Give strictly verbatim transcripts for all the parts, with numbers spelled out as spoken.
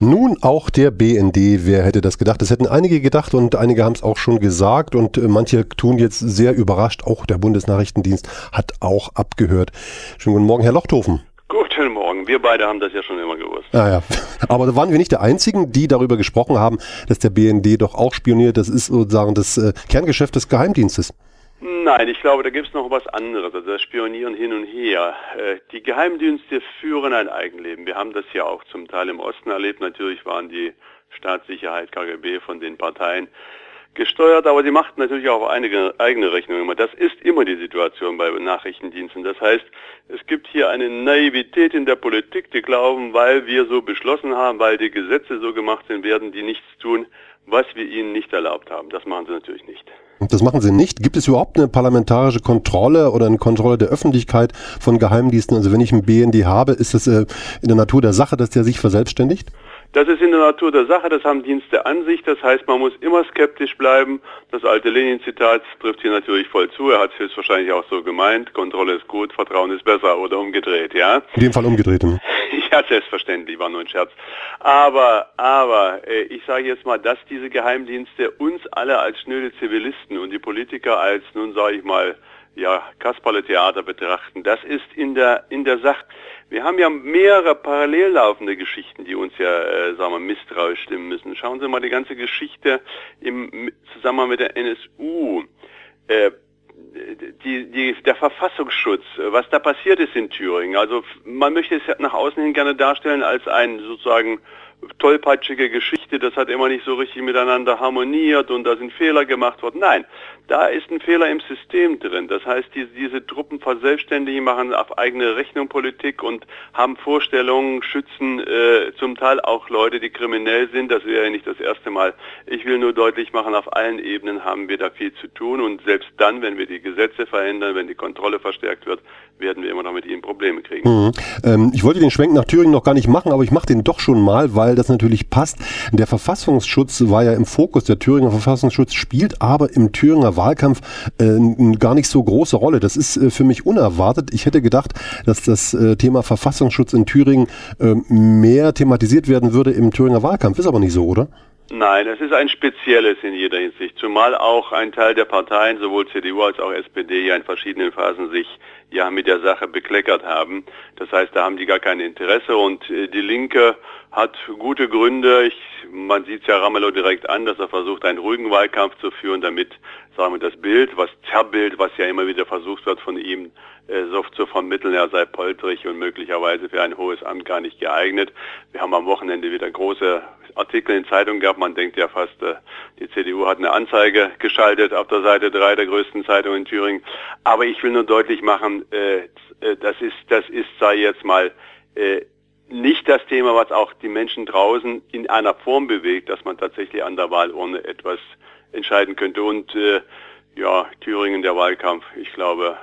Nun auch der B N D, wer hätte das gedacht? Das hätten einige gedacht und einige haben es auch schon gesagt und äh, manche tun jetzt sehr überrascht. Auch der Bundesnachrichtendienst hat auch abgehört. Schönen guten Morgen, Herr Lochthofen. Guten Morgen, wir beide haben das ja schon immer gewusst. Ah ja, aber da waren wir nicht die Einzigen, die darüber gesprochen haben, dass der B N D doch auch spioniert. Das ist sozusagen das äh, Kerngeschäft des Geheimdienstes. Nein, ich glaube, da gibt es noch was anderes, also das Spionieren hin und her. Die Geheimdienste führen ein Eigenleben. Wir haben das ja auch zum Teil im Osten erlebt. Natürlich waren die Staatssicherheit, K G B von den Parteien gesteuert, aber sie machten natürlich auch einige eigene Rechnungen. Das ist immer die Situation bei Nachrichtendiensten. Das heißt, es gibt hier eine Naivität in der Politik, die glauben, weil wir so beschlossen haben, weil die Gesetze so gemacht sind, werden die nichts tun, was wir ihnen nicht erlaubt haben. Das machen sie natürlich nicht. Das machen sie nicht. Gibt es überhaupt eine parlamentarische Kontrolle oder eine Kontrolle der Öffentlichkeit von Geheimdiensten? Also wenn ich einen B N D habe, ist das äh, in der Natur der Sache, dass der sich verselbstständigt? Das ist in der Natur der Sache, das haben Dienste an sich, das heißt, man muss immer skeptisch bleiben. Das alte Lenin-Zitat trifft hier natürlich voll zu, er hat es höchstwahrscheinlich auch so gemeint, Kontrolle ist gut, Vertrauen ist besser oder umgedreht, ja? In dem Fall umgedreht. Ne? Ja, selbstverständlich, war nur ein Scherz. Aber, aber, äh, ich sage jetzt mal, dass diese Geheimdienste uns alle als schnöde Zivilisten und die Politiker als, nun sage ich mal, ja, Kasperle-Theater betrachten, das ist in der, in der Sache. Wir haben ja mehrere parallel laufende Geschichten, die uns ja, äh, sagen wir, misstrauisch stimmen müssen. Schauen Sie mal die ganze Geschichte im Zusammenhang mit der N S U. Äh, die, die, der Verfassungsschutz, was da passiert ist in Thüringen. Also man möchte es nach außen hin gerne darstellen als ein sozusagen tollpatschige Geschichte, das hat immer nicht so richtig miteinander harmoniert und da sind Fehler gemacht worden. Nein, da ist ein Fehler im System drin. Das heißt, die, diese Truppen verselbstständigen, machen auf eigene Rechnung Politik und haben Vorstellungen, schützen äh, zum Teil auch Leute, die kriminell sind. Das wäre ja nicht das erste Mal. Ich will nur deutlich machen, auf allen Ebenen haben wir da viel zu tun und selbst dann, wenn wir die Gesetze verändern, wenn die Kontrolle verstärkt wird, werden wir immer noch mit ihnen Probleme kriegen. Mhm. Ähm, ich wollte den Schwenk nach Thüringen noch gar nicht machen, aber ich mache den doch schon mal, weil das natürlich passt. Der Verfassungsschutz war ja im Fokus, der Thüringer Verfassungsschutz spielt aber im Thüringer Wahlkampf äh, gar nicht so große Rolle. Das ist äh, für mich unerwartet. Ich hätte gedacht, dass das äh, Thema Verfassungsschutz in Thüringen äh, mehr thematisiert werden würde im Thüringer Wahlkampf. Ist aber nicht so, oder? Nein, es ist ein spezielles in jeder Hinsicht, zumal auch ein Teil der Parteien, sowohl C D U als auch S P D, ja in verschiedenen Phasen sich ja mit der Sache bekleckert haben. Das heißt, da haben die gar kein Interesse und äh, die Linke hat gute Gründe. Ich, man sieht es ja Ramelow direkt an, dass er versucht, einen ruhigen Wahlkampf zu führen, damit, sagen wir, das Bild, was Zerrbild, was ja immer wieder versucht wird von ihm, äh, so zu vermitteln, er sei poltrig und möglicherweise für ein hohes Amt gar nicht geeignet. Wir haben am Wochenende wieder große Artikel in Zeitungen gehabt. Man denkt ja fast, äh, die C D U hat eine Anzeige geschaltet auf der Seite drei der größten Zeitung in Thüringen. Aber ich will nur deutlich machen, äh, das ist, das ist, sei jetzt mal, äh, nicht das Thema, was auch die Menschen draußen in einer Form bewegt, dass man tatsächlich an der Wahlurne etwas entscheiden könnte. Und äh, ja, Thüringen, der Wahlkampf, ich glaube,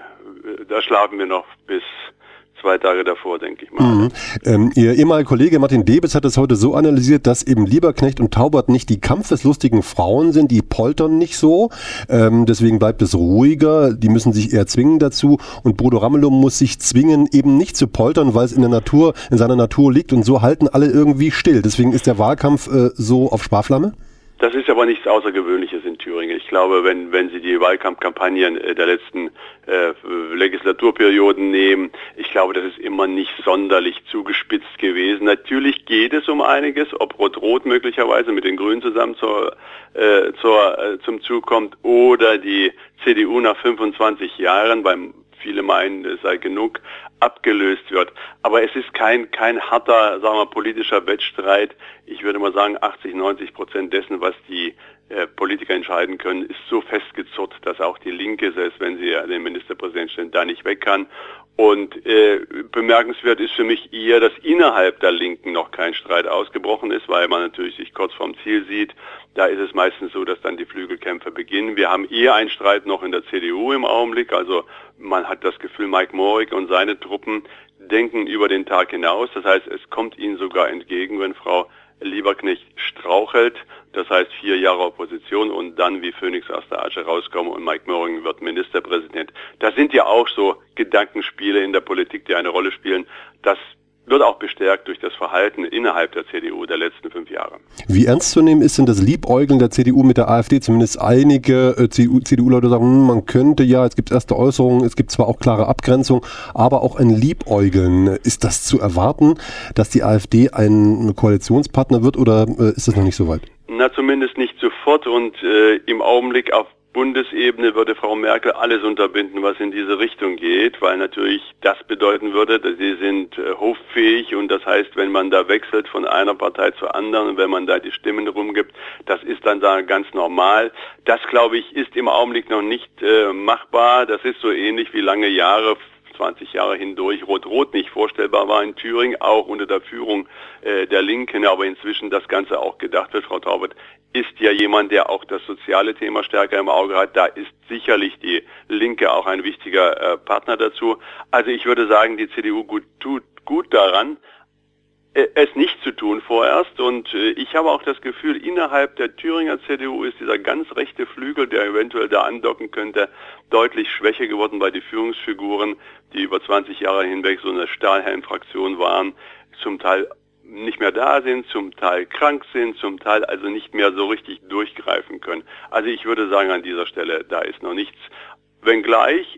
äh, da schlafen wir noch bis zwei Tage davor, denke ich mal. Mhm. Ähm, Ihr ehemaliger Kollege Martin Debitz hat es heute so analysiert, dass eben Lieberknecht und Taubert nicht die kampfeslustigen Frauen sind, die poltern nicht so. Ähm, deswegen bleibt es ruhiger, die müssen sich eher zwingen dazu. Und Bodo Ramelow muss sich zwingen, eben nicht zu poltern, weil es in der Natur, in seiner Natur liegt. Und so halten alle irgendwie still. Deswegen ist der Wahlkampf äh, so auf Sparflamme? Das ist aber nichts Außergewöhnliches in Thüringen. Ich glaube, wenn wenn Sie die Wahlkampfkampagnen der letzten äh, Legislaturperioden nehmen, ich glaube, das ist immer nicht sonderlich zugespitzt gewesen. Natürlich geht es um einiges, ob Rot-Rot möglicherweise mit den Grünen zusammen zur, äh, zur, äh, zum Zug kommt oder die C D U nach fünfundzwanzig Jahren, beim viele meinen, es sei genug, abgelöst wird. Aber es ist kein kein harter, sagen wir, politischer Wettstreit. Ich würde mal sagen, achtzig, neunzig Prozent dessen, was die äh, Politiker entscheiden können, ist so festgezurrt, dass auch die Linke, selbst wenn sie ja den Ministerpräsidenten stellen, da nicht weg kann. Und äh, bemerkenswert ist für mich eher, dass innerhalb der Linken noch kein Streit ausgebrochen ist, weil man natürlich sich kurz vorm Ziel sieht. Da ist es meistens so, dass dann die Flügelkämpfe beginnen. Wir haben eher einen Streit noch in der C D U im Augenblick. Also man hat das Gefühl, Mike Morik und seine Truppen denken über den Tag hinaus. Das heißt, es kommt ihnen sogar entgegen, wenn Frau Lieberknecht strauchelt. Das heißt, vier Jahre Opposition und dann wie Phönix aus der Asche rauskommen und Mike Moring wird Ministerpräsident. Das sind ja auch so Gedankenspiele in der Politik, die eine Rolle spielen. Das wird auch bestärkt durch das Verhalten innerhalb der C D U der letzten fünf Jahre. Wie ernst zu nehmen ist denn das Liebäugeln der C D U mit der AfD? Zumindest einige äh, C D U-Leute sagen, hm, man könnte ja, es gibt erste Äußerungen, es gibt zwar auch klare Abgrenzung, aber auch ein Liebäugeln. Ist das zu erwarten, dass die AfD ein Koalitionspartner wird, oder äh, ist das noch nicht so weit? Na, zumindest nicht sofort, und äh, im Augenblick auf Bundesebene würde Frau Merkel alles unterbinden, was in diese Richtung geht, weil natürlich das bedeuten würde, dass sie sind äh, hoffähig, und das heißt, wenn man da wechselt von einer Partei zur anderen und wenn man da die Stimmen rumgibt, das ist dann da ganz normal. Das, glaube ich, ist im Augenblick noch nicht äh, machbar. Das ist so ähnlich wie lange Jahre, zwanzig Jahre hindurch Rot-Rot nicht vorstellbar war in Thüringen, auch unter der Führung äh, der Linken, aber inzwischen das Ganze auch gedacht wird. Frau Taubert ist ja jemand, der auch das soziale Thema stärker im Auge hat. Da ist sicherlich die Linke auch ein wichtiger äh, Partner dazu. Also ich würde sagen, die C D U gut, tut gut daran, äh, es nicht zu tun vorerst. Und äh, ich habe auch das Gefühl, innerhalb der Thüringer C D U ist dieser ganz rechte Flügel, der eventuell da andocken könnte, deutlich schwächer geworden, weil die Führungsfiguren, die über zwanzig Jahre hinweg so eine Stahlhelm-Fraktion waren, zum Teil nicht mehr da sind, zum Teil krank sind, zum Teil also nicht mehr so richtig durchgreifen können. Also ich würde sagen, an dieser Stelle, da ist noch nichts. Wenngleich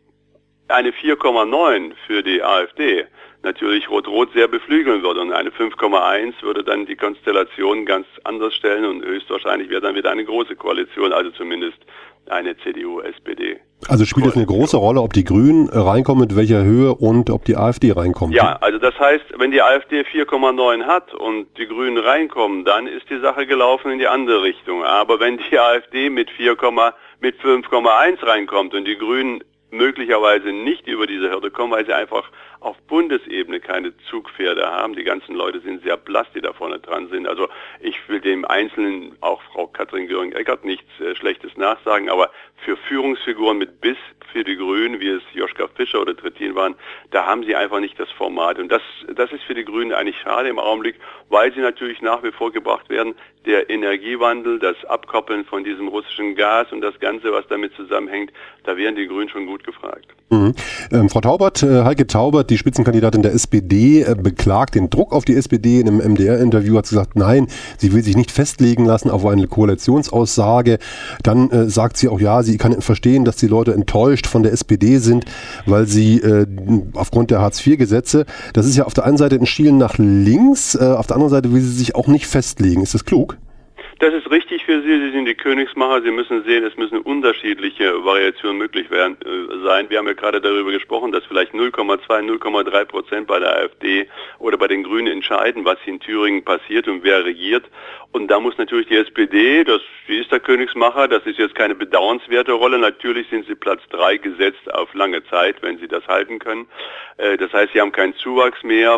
eine vier Komma neun für die AfD natürlich Rot-Rot sehr beflügeln würde, und eine fünf Komma eins würde dann die Konstellation ganz anders stellen, und höchstwahrscheinlich wäre dann wieder eine große Koalition, also zumindest eine C D U S P D. Also spielt es eine große Rolle, ob die Grünen reinkommen, mit welcher Höhe, und ob die AfD reinkommt? Ja, also das heißt, wenn die AfD vier Komma neun hat und die Grünen reinkommen, dann ist die Sache gelaufen in die andere Richtung. Aber wenn die AfD mit vier, mit fünf Komma eins reinkommt und die Grünen möglicherweise nicht über diese Hürde kommen, weil sie einfach auf Bundesebene keine Zugpferde haben. Die ganzen Leute sind sehr blass, die da vorne dran sind. Also ich will dem Einzelnen, auch Frau Katrin Göring-Eckardt, nichts äh, Schlechtes nachsagen, aber für Führungsfiguren mit Biss für die Grünen, wie es Joschka Fischer oder Trittin waren, da haben sie einfach nicht das Format. Und das, das ist für die Grünen eigentlich schade im Augenblick, weil sie natürlich nach wie vor gebracht werden, der Energiewandel, das Abkoppeln von diesem russischen Gas und das Ganze, was damit zusammenhängt, da wären die Grünen schon gut gefragt. Mhm. Ähm, Frau Taubert, äh, Heike Taubert, die Spitzenkandidatin der S P D, äh, beklagt den Druck auf die S P D. In einem M D R-Interview hat sie gesagt, nein, sie will sich nicht festlegen lassen auf eine Koalitionsaussage. Dann äh, sagt sie auch, ja, sie kann verstehen, dass die Leute enttäuscht von der S P D sind, weil sie äh, aufgrund der Hartz vier Gesetze, das ist ja auf der einen Seite ein Schielen nach links, äh, auf der anderen Seite will sie sich auch nicht festlegen. Ist das klug? Das ist richtig für Sie. Sie sind die Königsmacher. Sie müssen sehen, es müssen unterschiedliche Variationen möglich werden, äh, sein. Wir haben ja gerade darüber gesprochen, dass vielleicht null Komma zwei, null Komma drei Prozent bei der AfD oder bei den Grünen entscheiden, was in Thüringen passiert und wer regiert. Und da muss natürlich die S P D, das, sie ist der Königsmacher, das ist jetzt keine bedauernswerte Rolle. Natürlich sind sie Platz drei gesetzt auf lange Zeit, wenn sie das halten können. Äh, das heißt, sie haben keinen Zuwachs mehr.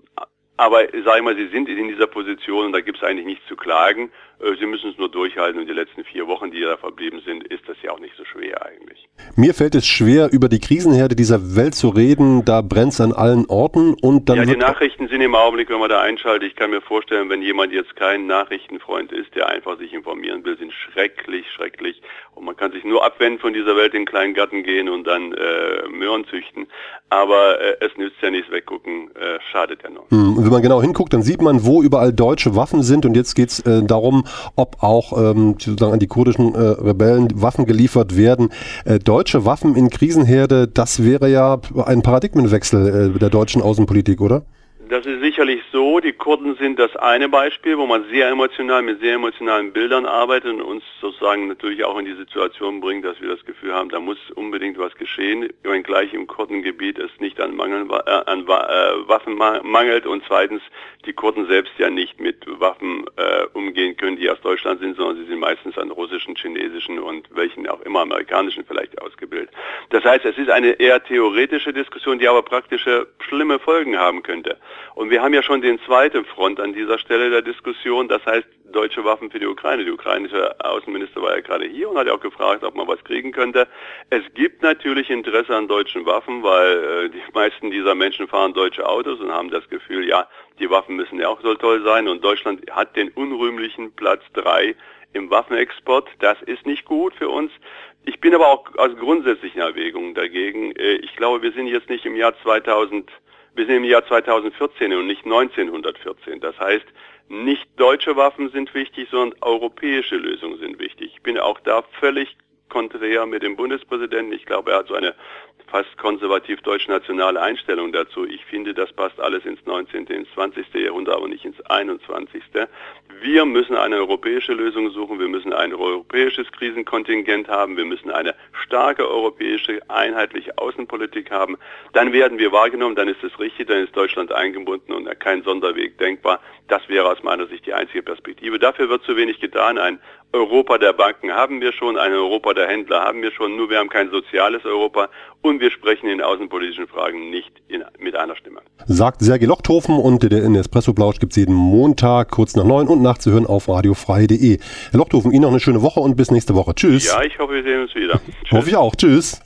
Aber sag ich mal, sie sind in dieser Position und da gibt es eigentlich nichts zu klagen. Sie müssen es nur durchhalten, und die letzten vier Wochen, die da verblieben sind, ist das ja auch nicht so schwer eigentlich. Mir fällt es schwer, über die Krisenherde dieser Welt zu reden, da brennt es an allen Orten. Und dann ja, die Nachrichten sind im Augenblick, wenn man da einschaltet, ich kann mir vorstellen, wenn jemand jetzt kein Nachrichtenfreund ist, der einfach sich informieren will, sind schrecklich, schrecklich. Und man kann sich nur abwenden von dieser Welt, in den kleinen Garten gehen und dann äh, Möhren züchten. Aber äh, es nützt ja nichts, weggucken, äh, schadet ja noch. Hm, wenn man genau hinguckt, dann sieht man, wo überall deutsche Waffen sind, und jetzt geht es äh, darum, ob auch ähm, sozusagen an die kurdischen äh, Rebellen Waffen geliefert werden. Äh, deutsche Waffen in Krisenherde, das wäre ja ein Paradigmenwechsel äh, der deutschen Außenpolitik, oder? Das ist sicherlich so. Die Kurden sind das eine Beispiel, wo man sehr emotional mit sehr emotionalen Bildern arbeitet und uns sozusagen natürlich auch in die Situation bringt, dass wir das Gefühl haben, da muss unbedingt was geschehen, wenn gleich im Kurdengebiet es nicht an, Mangel, äh, an äh, Waffen mangelt, und zweitens die Kurden selbst ja nicht mit Waffen äh, umgehen können, die aus Deutschland sind, sondern sie sind meistens an russischen, chinesischen und welchen auch immer amerikanischen vielleicht ausgebildet. Das heißt, es ist eine eher theoretische Diskussion, die aber praktische schlimme Folgen haben könnte. Und wir haben ja schon den zweiten Front an dieser Stelle der Diskussion, das heißt deutsche Waffen für die Ukraine. Die ukrainische Außenminister war ja gerade hier und hat ja auch gefragt, ob man was kriegen könnte. Es gibt natürlich Interesse an deutschen Waffen, weil äh, die meisten dieser Menschen fahren deutsche Autos und haben das Gefühl, ja, die Waffen müssen ja auch so toll sein, und Deutschland hat den unrühmlichen Platz drei im Waffenexport. Das ist nicht gut für uns. Ich bin aber auch aus grundsätzlichen Erwägungen dagegen. Ich glaube, wir sind jetzt nicht im Jahr zweitausend Wir sind im Jahr zweitausendvierzehn und nicht neunzehnhundertvierzehn. Das heißt, nicht deutsche Waffen sind wichtig, sondern europäische Lösungen sind wichtig. Ich bin auch da völlig konträr mit dem Bundespräsidenten. Ich glaube, er hat so eine fast konservativ deutsch-nationale Einstellung dazu. Ich finde, das passt alles ins neunzehnten, ins zwanzigsten Jahrhundert, aber nicht ins einundzwanzigsten. Wir müssen eine europäische Lösung suchen. Wir müssen ein europäisches Krisenkontingent haben. Wir müssen eine starke europäische, einheitliche Außenpolitik haben. Dann werden wir wahrgenommen, dann ist es richtig, dann ist Deutschland eingebunden und kein Sonderweg denkbar. Das wäre aus meiner Sicht die einzige Perspektive. Dafür wird zu wenig getan. Ein Europa der Banken haben wir schon, ein Europa der Händler haben wir schon, nur wir haben kein soziales Europa und wir sprechen in außenpolitischen Fragen nicht in, mit einer Stimme. Sagt Sergej Lochthofen, und den Espresso-Plausch gibt es jeden Montag kurz nach neun und nachzuhören auf radiofrei punkt de. Herr Lochthofen, Ihnen noch eine schöne Woche und bis nächste Woche. Tschüss. Ja, ich hoffe, wir sehen uns wieder. Tschüss. Hoffe ich auch. Tschüss.